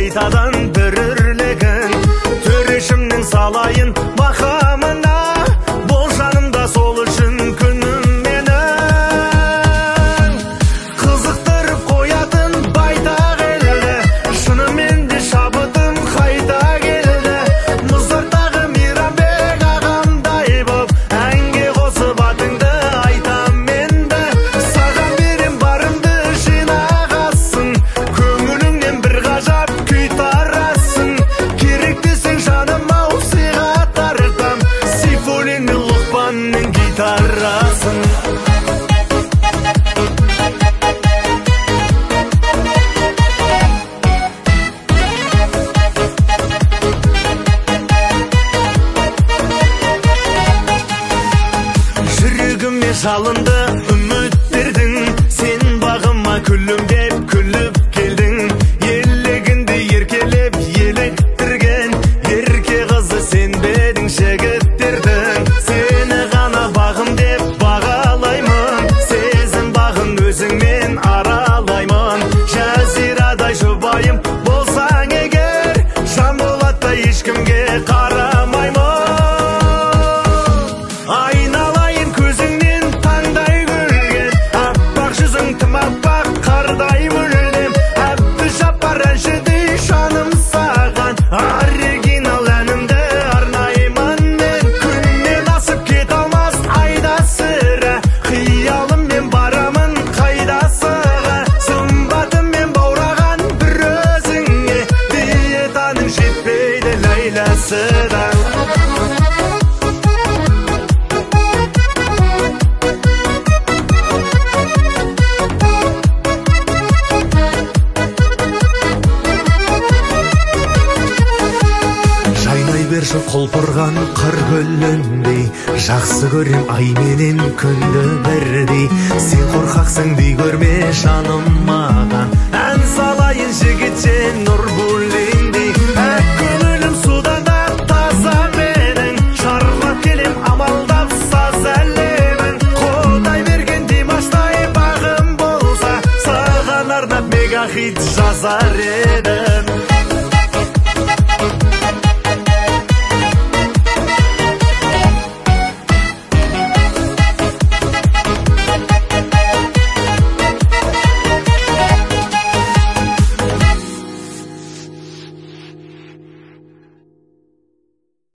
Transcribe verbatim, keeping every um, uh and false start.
қайтадан дүрлеген төрешімнің салайын мақамына, бол жанымда сол үшін күнім менің. Қызықтырып қоятын байтақ елді, шынымен де шабытым қайта келді. Мұздақтағы Мейрамбек ағамдай боп, әнге қосып атыңды айтам менді. Саған берем барымды жинағасын, көңіліңнен бір ғажап күй тарасын. Керек десең жаным ау сыйға тартам, Сейфуллин мен Лұқпанның гитарасын. Жүрегіме жалынды үміттердің, сен бағыма күлімдеп күліп келдің. Елегінді еркелеп еліктірген ерке қызы сен бедің жігіттердің. Сені ғана бағым деп бағалаймын, сезім бағын өзіңмен аралаймын. Жазирадай жұбайым болсаң егер, жан болаттай ешкімге қарамаймын. Айналайын көзіңнен таңдай күлген, аппақ жүзің тым аппақ қардай мүлдем. Әбдіжаппар әншідей жаным саған, оригинал әнімді арнаймын мен. Күннен асып кет алмас айда сірә, қиялыммен барамын қайда сыға. Сымбатыммен баураған бір өзіңе, диетаның жетпейді ләйләсі да. Жайнай берші құлпырған қыр гүліндей, жақсы көрем ай менен күнді бірдей. Сен қорқақсың дей көрме жаным маған, ән салайын жігітше Нурбуллиндей. Әк көңілім судан да таза менің, шарлап келем амалдап саз әлемін. Құдай берген Димаштай бағым болса, саған арнап мега хит жазар еді.